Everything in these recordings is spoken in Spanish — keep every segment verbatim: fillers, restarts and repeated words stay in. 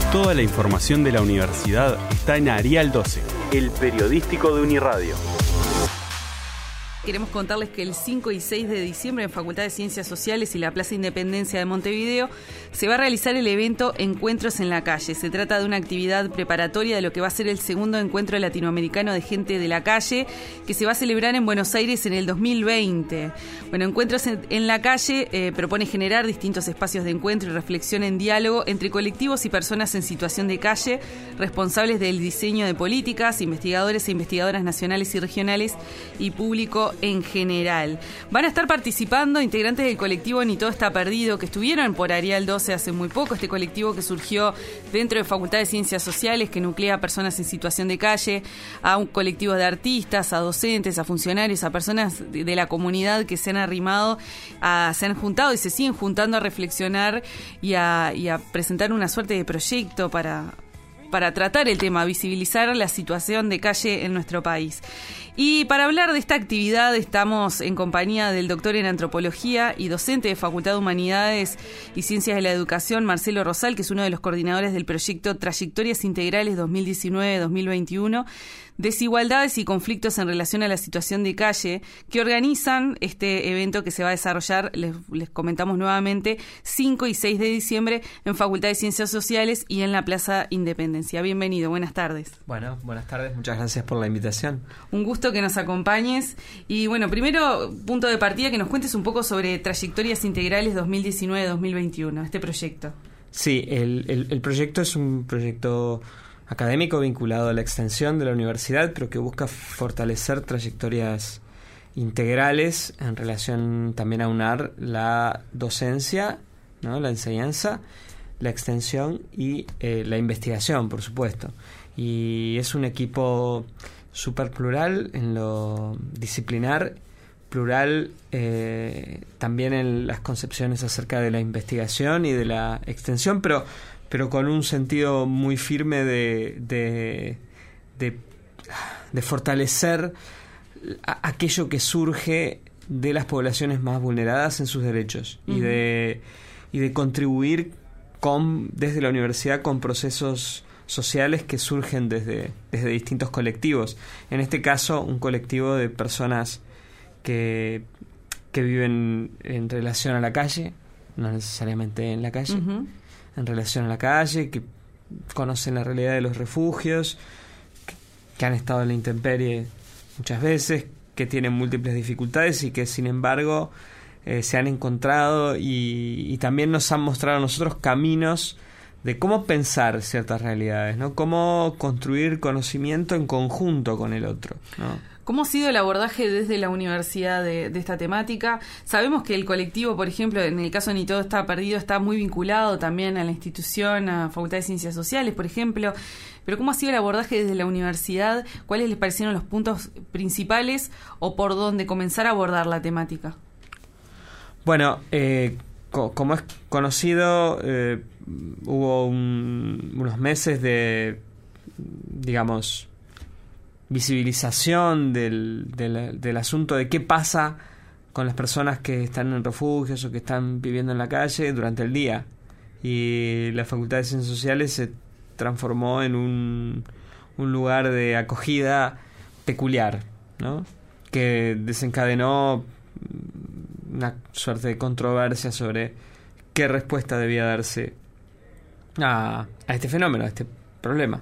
Toda la información de la universidad está en Arial doce, el periodístico de Uniradio. Queremos contarles que el cinco y seis de diciembre en Facultad de Ciencias Sociales y la Plaza Independencia de Montevideo se va a realizar el evento Encuentros en la Calle. Se trata de una actividad preparatoria de lo que va a ser el segundo encuentro latinoamericano de gente de la calle, que se va a celebrar en Buenos Aires en el dos mil veinte. Bueno, Encuentros en, en la Calle eh, propone generar distintos espacios de encuentro y reflexión en diálogo entre colectivos y personas en situación de calle, responsables del diseño de políticas, investigadores e investigadoras nacionales y regionales y público en general. Van a estar participando integrantes del colectivo Ni Todo Está Perdido, que estuvieron por Arial doce hace muy poco, este colectivo que surgió dentro de Facultad de Ciencias Sociales, que nuclea a personas en situación de calle, a un colectivo de artistas, a docentes, a funcionarios, a personas de, de la comunidad que se han arrimado, a, se han juntado y se siguen juntando a reflexionar y a, y a presentar una suerte de proyecto para... para tratar el tema, visibilizar la situación de calle en nuestro país. Y para hablar de esta actividad estamos en compañía del doctor en Antropología y docente de Facultad de Humanidades y Ciencias de la Educación, Marcelo Rosal, que es uno de los coordinadores del proyecto Trayectorias Integrales dos mil diecinueve a dos mil veintiuno, Desigualdades y conflictos en relación a la situación de calle, que organizan este evento que se va a desarrollar, les, les comentamos nuevamente, cinco y seis de diciembre en Facultad de Ciencias Sociales y en la Plaza Independencia. Bienvenido, buenas tardes. Bueno, buenas tardes, muchas gracias por la invitación. Un gusto que nos acompañes. Y bueno, primero, punto de partida, que nos cuentes un poco sobre Trayectorias Integrales dos mil diecinueve a dos mil veintiuno, este proyecto. Sí, el, el, el proyecto es un proyecto académico vinculado a la extensión de la universidad, pero que busca fortalecer trayectorias integrales en relación también a aunar la docencia, ¿no?, la enseñanza, la extensión y eh, la investigación, por supuesto. Y es un equipo súper plural en lo disciplinar, plural eh, también en las concepciones acerca de la investigación y de la extensión, pero pero con un sentido muy firme de, de, de, de fortalecer a, aquello que surge de las poblaciones más vulneradas en sus derechos, uh-huh. y de y de contribuir con desde la universidad con procesos sociales que surgen desde, desde distintos colectivos. En este caso, un colectivo de personas que, que viven en relación a la calle, no necesariamente en la calle, uh-huh. en relación a la calle, que conocen la realidad de los refugios, que, que han estado en la intemperie muchas veces, que tienen múltiples dificultades y que sin embargo eh, se han encontrado y, y también nos han mostrado a nosotros caminos de cómo pensar ciertas realidades, ¿no? Cómo construir conocimiento en conjunto con el otro, ¿no? ¿Cómo ha sido el abordaje desde la universidad de, de esta temática? Sabemos que el colectivo, por ejemplo, en el caso de Ni Todo Está Perdido, está muy vinculado también a la institución, a Facultad de Ciencias Sociales, por ejemplo. Pero ¿cómo ha sido el abordaje desde la universidad? ¿Cuáles les parecieron los puntos principales o por dónde comenzar a abordar la temática? Bueno, eh, co- como es conocido, eh, hubo un, unos meses de, digamos, visibilización del, del, del asunto de qué pasa con las personas que están en refugios o que están viviendo en la calle durante el día. Y la Facultad de Ciencias Sociales se transformó en un, un lugar de acogida peculiar, ¿no?, que desencadenó una suerte de controversia sobre qué respuesta debía darse a, a este fenómeno, a este problema.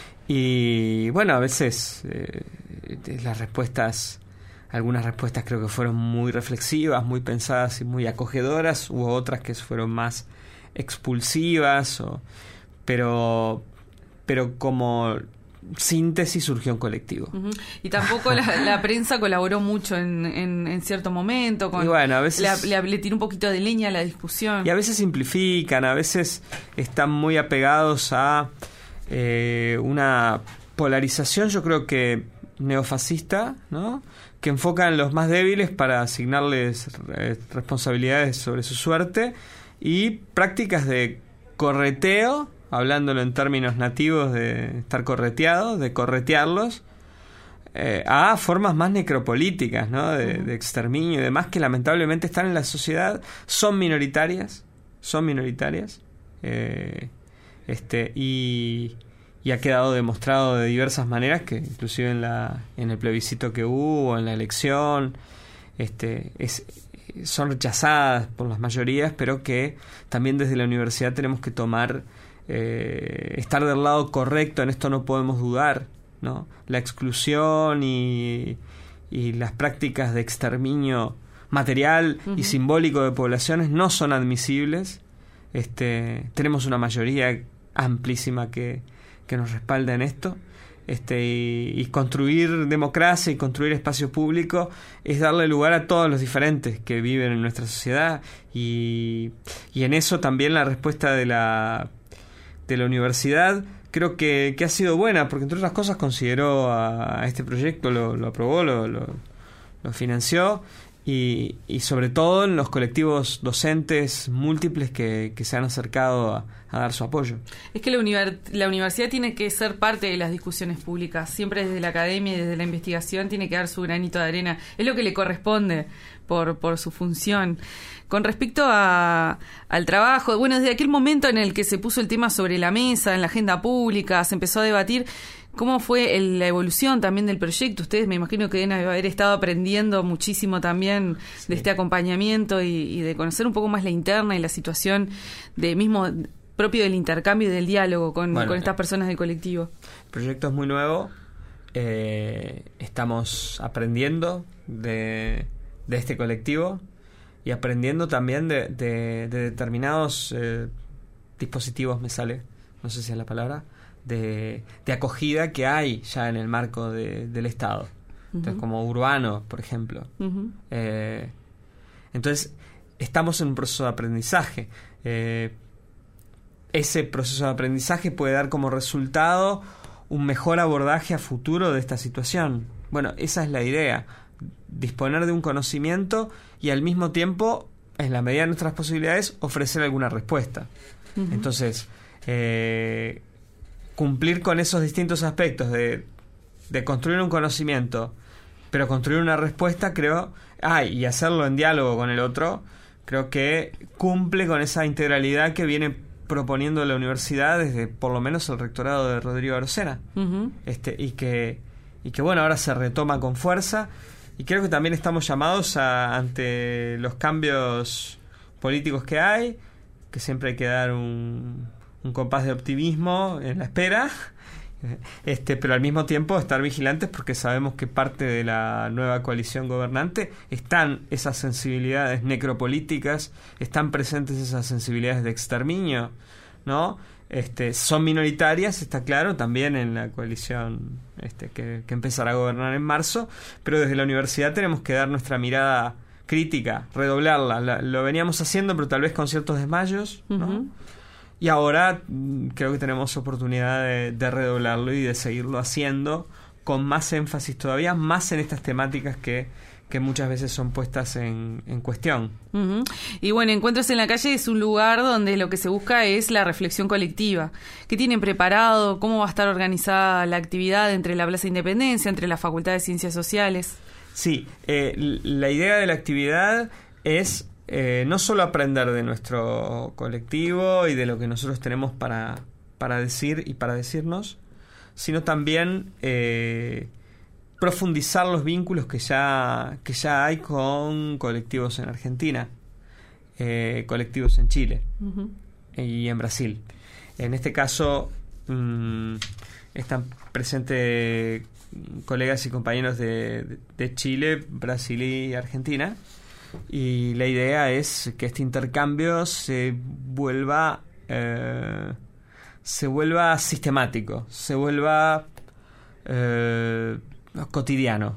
Y bueno, a veces eh, las respuestas, algunas respuestas creo que fueron muy reflexivas, muy pensadas y muy acogedoras, hubo otras que fueron más expulsivas, o, pero, pero como síntesis surgió un colectivo. Uh-huh. Y tampoco la, la prensa colaboró mucho en, en, en cierto momento, con, y bueno, a veces le, le, le tiró un poquito de leña a la discusión. Y a veces simplifican, a veces están muy apegados a Eh, una polarización, yo creo que neofascista, ¿no?, que enfoca en los más débiles para asignarles eh, responsabilidades sobre su suerte, y prácticas de correteo, hablándolo en términos nativos de estar correteados, de corretearlos, eh, a formas más necropolíticas, ¿no?, de, de exterminio y demás, que lamentablemente están en la sociedad, son minoritarias, son minoritarias, eh, Este, y, y ha quedado demostrado de diversas maneras que inclusive en la en el plebiscito que hubo, en la elección, este, es, son rechazadas por las mayorías, pero que también desde la universidad tenemos que tomar, eh, estar del lado correcto, en esto no podemos dudar, ¿no? La exclusión y, y las prácticas de exterminio material uh-huh. y simbólico de poblaciones no son admisibles. Este, tenemos una mayoría amplísima que, que nos respalda en esto. Este, y, y construir democracia y construir espacio público es darle lugar a todos los diferentes que viven en nuestra sociedad, y, y en eso también la respuesta de la de la universidad creo que, que ha sido buena, porque entre otras cosas consideró a, a este proyecto, lo, lo aprobó, lo, lo, lo financió, y, y sobre todo en los colectivos docentes múltiples que, que se han acercado a, a dar su apoyo. Es que la, univer- la universidad tiene que ser parte de las discusiones públicas, siempre desde la academia y desde la investigación tiene que dar su granito de arena, es lo que le corresponde por, por su función. Con respecto a, al trabajo, bueno, desde aquel momento en el que se puso el tema sobre la mesa, en la agenda pública, se empezó a debatir. ¿Cómo fue el, la evolución también del proyecto? Ustedes me imagino que deben haber estado aprendiendo muchísimo también sí. de este acompañamiento y, y de conocer un poco más la interna y la situación de mismo propio del intercambio y del diálogo con, bueno, con estas personas del colectivo. El proyecto es muy nuevo, eh, estamos aprendiendo de, de este colectivo y aprendiendo también de, de, de determinados eh, dispositivos, me sale, no sé si es la palabra, De, de acogida que hay ya en el marco de, del Estado. Uh-huh. Entonces, como urbano, por ejemplo. Uh-huh. Eh, entonces, estamos en un proceso de aprendizaje. Eh, ese proceso de aprendizaje puede dar como resultado un mejor abordaje a futuro de esta situación. Bueno, esa es la idea. Disponer de un conocimiento y al mismo tiempo, en la medida de nuestras posibilidades, ofrecer alguna respuesta. Uh-huh. Entonces, eh, cumplir con esos distintos aspectos de, de construir un conocimiento, pero construir una respuesta, creo, ah, y hacerlo en diálogo con el otro, creo que cumple con esa integralidad que viene proponiendo la universidad desde por lo menos el rectorado de Rodrigo Arocena. Uh-huh. este, y que y que bueno, ahora se retoma con fuerza, y creo que también estamos llamados a, ante los cambios políticos que hay, que siempre hay que dar un un compás de optimismo en la espera, este, pero al mismo tiempo estar vigilantes, porque sabemos que parte de la nueva coalición gobernante están esas sensibilidades necropolíticas, están presentes esas sensibilidades de exterminio, ¿no? Este, son minoritarias, está claro, también en la coalición este, que, que empezará a gobernar en marzo, pero desde la universidad tenemos que dar nuestra mirada crítica, redoblarla. La, lo veníamos haciendo, pero tal vez con ciertos desmayos, ¿no? Uh-huh. Y ahora creo que tenemos oportunidad de, de redoblarlo y de seguirlo haciendo con más énfasis todavía, más en estas temáticas que, que muchas veces son puestas en, en cuestión. Uh-huh. Y bueno, Encuentros en la Calle es un lugar donde lo que se busca es la reflexión colectiva. ¿Qué tienen preparado? ¿Cómo va a estar organizada la actividad entre la Plaza Independencia, entre la Facultad de Ciencias Sociales? Sí, eh, la idea de la actividad es Eh, no solo aprender de nuestro colectivo y de lo que nosotros tenemos para, para decir y para decirnos, sino también eh, profundizar los vínculos que ya, que ya hay con colectivos en Argentina, eh, colectivos en Chile uh-huh. y en Brasil. En este caso mmm, están presentes colegas y compañeros de, de Chile, Brasil y Argentina. Y la idea es que este intercambio se vuelva eh, se vuelva sistemático, se vuelva eh, cotidiano.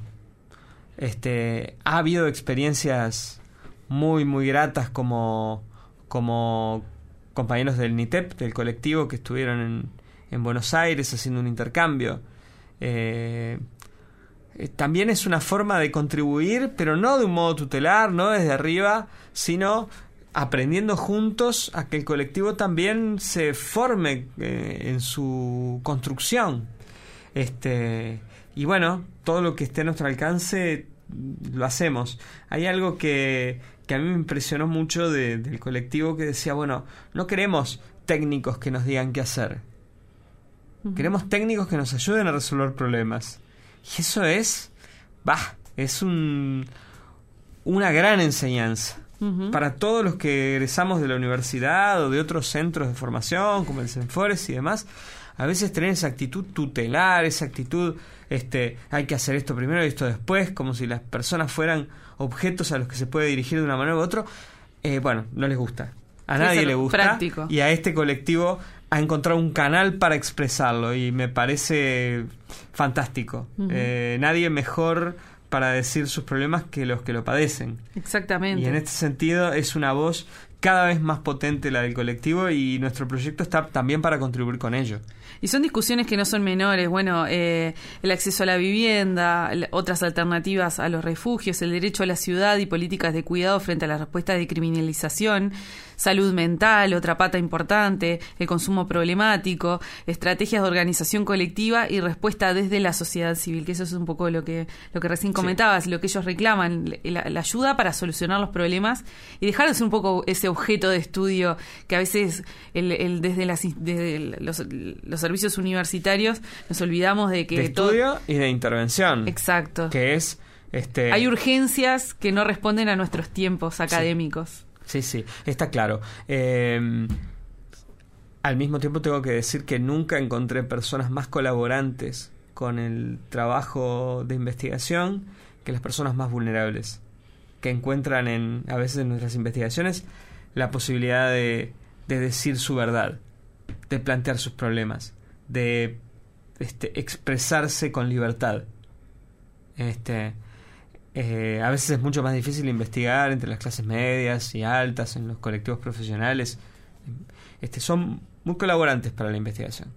Este, ha habido experiencias muy muy gratas como como compañeros del NITEP, del colectivo, que estuvieron en, en Buenos Aires haciendo un intercambio. Eh, También es una forma de contribuir, pero no de un modo tutelar, no desde arriba, sino aprendiendo juntos a que el colectivo también se forme eh, en su construcción. Este, y bueno, todo lo que esté a nuestro alcance lo hacemos. Hay algo que, que a mí me impresionó mucho de, del colectivo, que decía, bueno, no queremos técnicos que nos digan qué hacer. Uh-huh. Queremos técnicos que nos ayuden a resolver problemas. Y eso es, bah, es un, una gran enseñanza. Uh-huh. Para todos los que egresamos de la universidad o de otros centros de formación, como el Senfores y demás, a veces tener esa actitud tutelar, esa actitud, este, hay que hacer esto primero y esto después, como si las personas fueran objetos a los que se puede dirigir de una manera u otra, eh, bueno, no les gusta. A nadie le gusta. Práctico. Y a este colectivo ha encontrado un canal para expresarlo y me parece fantástico. Uh-huh. Eh, nadie mejor para decir sus problemas que los que lo padecen. Exactamente. Y en este sentido es una voz cada vez más potente la del colectivo y nuestro proyecto está también para contribuir con ello. Y son discusiones que no son menores. Bueno, eh, el acceso a la vivienda, otras alternativas a los refugios, el derecho a la ciudad y políticas de cuidado frente a las respuestas de criminalización, salud mental, otra pata importante, el consumo problemático, estrategias de organización colectiva y respuesta desde la sociedad civil, que eso es un poco lo que lo que recién comentabas, sí. Lo que ellos reclaman, la, la ayuda para solucionar los problemas y dejar de ser un poco ese objeto de estudio que a veces el, el, desde, las, desde los, los servicios universitarios nos olvidamos de que... De estudio todo... y de intervención. Exacto. Que es... este Hay urgencias que no responden a nuestros tiempos académicos. Sí. Sí, sí, está claro. Eh, al mismo tiempo tengo que decir que nunca encontré personas más colaborantes con el trabajo de investigación que las personas más vulnerables, que encuentran en a veces en nuestras investigaciones la posibilidad de, de decir su verdad, de plantear sus problemas, de este, expresarse con libertad. Este... Eh, a veces es mucho más difícil investigar entre las clases medias y altas, en los colectivos profesionales. Este, son muy colaborantes para la investigación.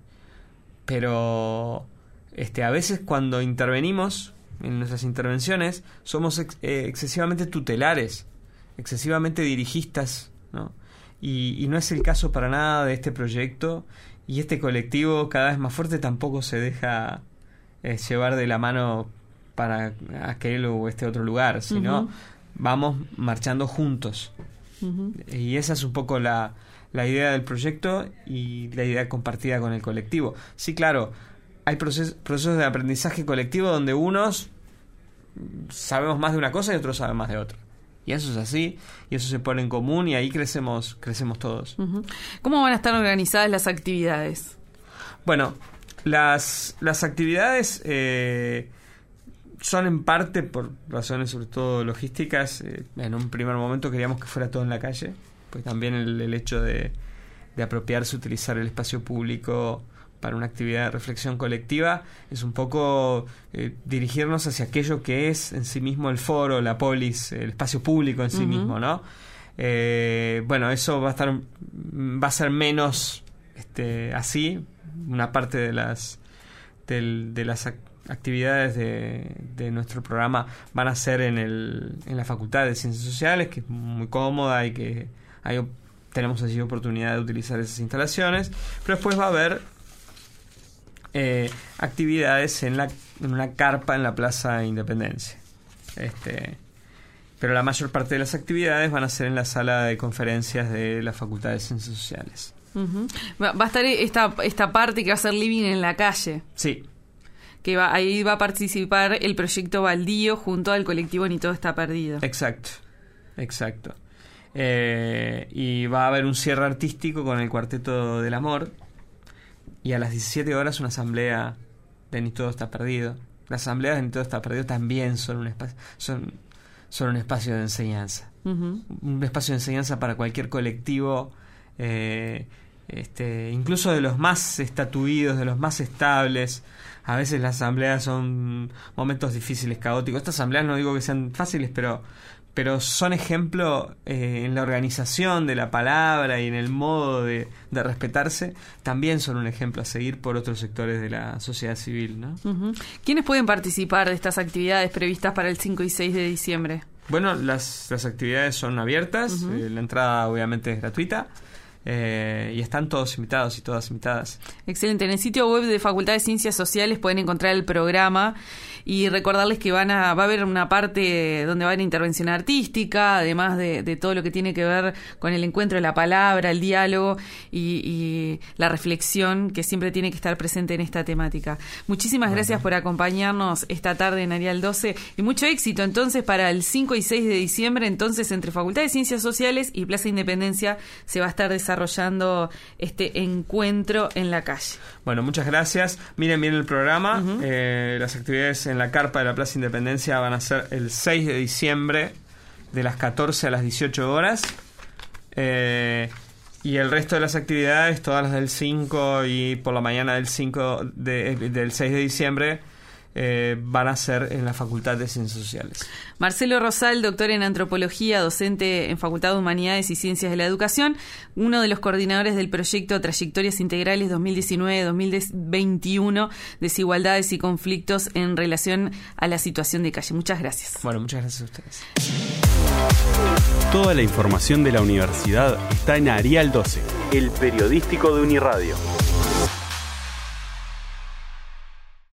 Pero este, a veces cuando intervenimos, en nuestras intervenciones, somos ex- eh, excesivamente tutelares, excesivamente dirigistas, ¿no? Y, y no es el caso para nada de este proyecto. Y este colectivo, cada vez más fuerte, tampoco se deja eh, llevar de la mano para aquel o este otro lugar, sino uh-huh. vamos marchando juntos. Uh-huh. Y esa es un poco la, la idea del proyecto y la idea compartida con el colectivo. Sí, claro, hay proces- procesos de aprendizaje colectivo donde unos sabemos más de una cosa y otros saben más de otra. Y eso es así, y eso se pone en común y ahí crecemos, crecemos todos. Uh-huh. ¿Cómo van a estar organizadas las actividades? Bueno, las, las actividades... Eh, son en parte por razones sobre todo logísticas. Eh, en un primer momento queríamos que fuera todo en la calle, pues también el, el hecho de, de apropiarse, utilizar el espacio público para una actividad de reflexión colectiva es un poco eh, dirigirnos hacia aquello que es en sí mismo el foro, la polis, el espacio público en sí uh-huh. mismo, ¿no? Eh, bueno, eso va a estar va a ser menos este, así. Una parte de las del, de las actividades actividades de, de nuestro programa van a ser en el en la Facultad de Ciencias Sociales, que es muy cómoda y que ahí tenemos así oportunidad de utilizar esas instalaciones, pero después va a haber eh, actividades en la en una carpa en la Plaza Independencia, este pero la mayor parte de las actividades van a ser en la sala de conferencias de la Facultad de Ciencias Sociales. Uh-huh. Va, va a estar esta esta parte que va a ser living en la calle. Sí. Que va, ahí va a participar el proyecto Baldío junto al colectivo Ni Todo Está Perdido. Exacto, exacto. Eh, y va a haber un cierre artístico con el Cuarteto del Amor y a las diecisiete horas una asamblea de Ni Todo Está Perdido. Las asambleas de Ni Todo Está Perdido también son un espacio, son, son un espacio de enseñanza. Uh-huh. Un espacio de enseñanza para cualquier colectivo, eh, este, incluso de los más estatuidos, de los más estables. A veces las asambleas son momentos difíciles, caóticos. Estas asambleas no digo que sean fáciles, pero, pero son ejemplo eh, en la organización de la palabra y en el modo de, de respetarse. También son un ejemplo a seguir por otros sectores de la sociedad civil, ¿no? Uh-huh. ¿Quiénes pueden participar de estas actividades previstas para el cinco y seis de diciembre? Bueno, las, las actividades son abiertas. Uh-huh. eh, la entrada obviamente es gratuita. Eh, y están todos invitados y todas invitadas. Excelente. En el sitio web de Facultad de Ciencias Sociales pueden encontrar el programa y recordarles que van a va a haber una parte donde va a haber intervención artística, además de, de todo lo que tiene que ver con el encuentro de la palabra, el diálogo y, y la reflexión que siempre tiene que estar presente en esta temática. Muchísimas bueno. gracias por acompañarnos esta tarde en Arial doce y mucho éxito entonces para el cinco y seis de diciembre. Entonces, entre Facultad de Ciencias Sociales y Plaza Independencia se va a estar desarrollando desarrollando este encuentro en la calle. Bueno, muchas gracias. Miren bien el programa. Uh-huh. Eh, las actividades en la carpa de la Plaza Independencia van a ser el seis de diciembre de las catorce a las dieciocho horas. Eh, y el resto de las actividades, todas las del cinco y por la mañana del cinco de, del seis de diciembre, Eh, van a ser en la Facultad de Ciencias Sociales. Marcelo Rosal, doctor en Antropología, docente en Facultad de Humanidades y Ciencias de la Educación, uno de los coordinadores del proyecto Trayectorias Integrales dos mil diecinueve dos mil veintiuno, Desigualdades y Conflictos en relación a la situación de calle. Muchas gracias. Bueno, muchas gracias a ustedes. Toda la información de la universidad está en Arial doce, el periodístico de Uniradio.